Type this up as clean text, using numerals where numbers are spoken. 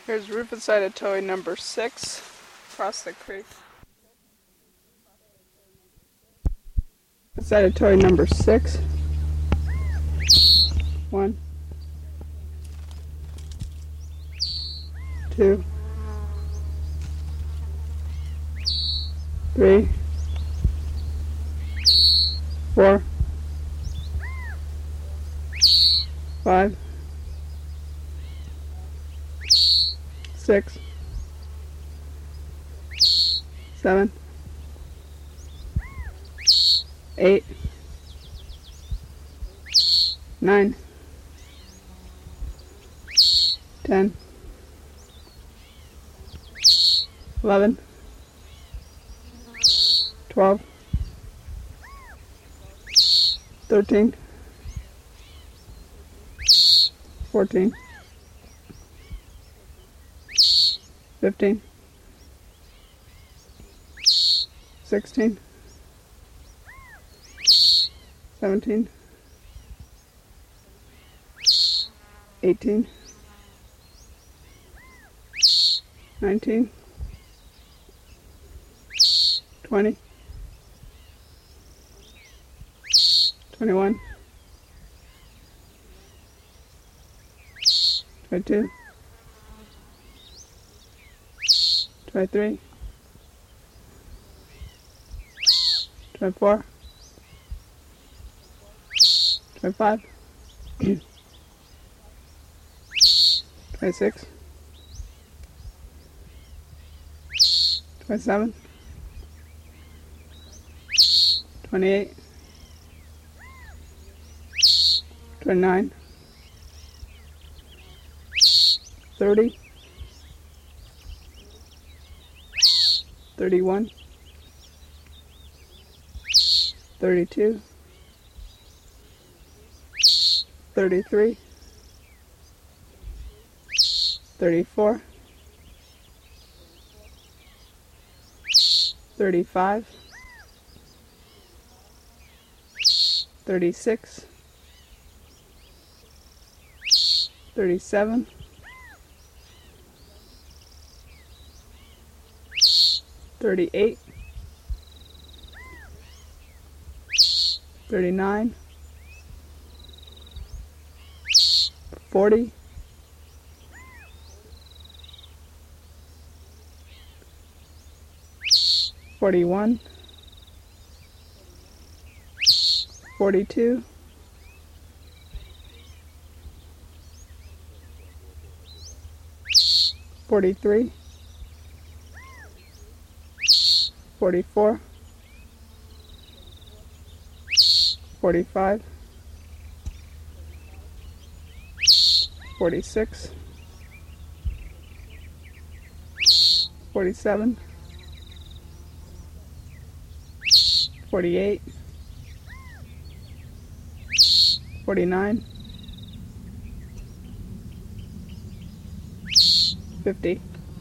Here's Rufus Idatoe number 6, across the creek. Rufus Idatoe number 6. 1, 2, 3, 4, 5, 6, 7, 8, 9, 10, 11, 12, 13, 14, 15, 16, 17, 18, 19, 20, 21, 22, 23, 24, 25, 26, 27, 28, 29, 30, 31, 32, 33, 34, 35, 36, 37, 38, 39, 40, 41, 42, 43, 44, 45, 46, 47, 48, 49, 50.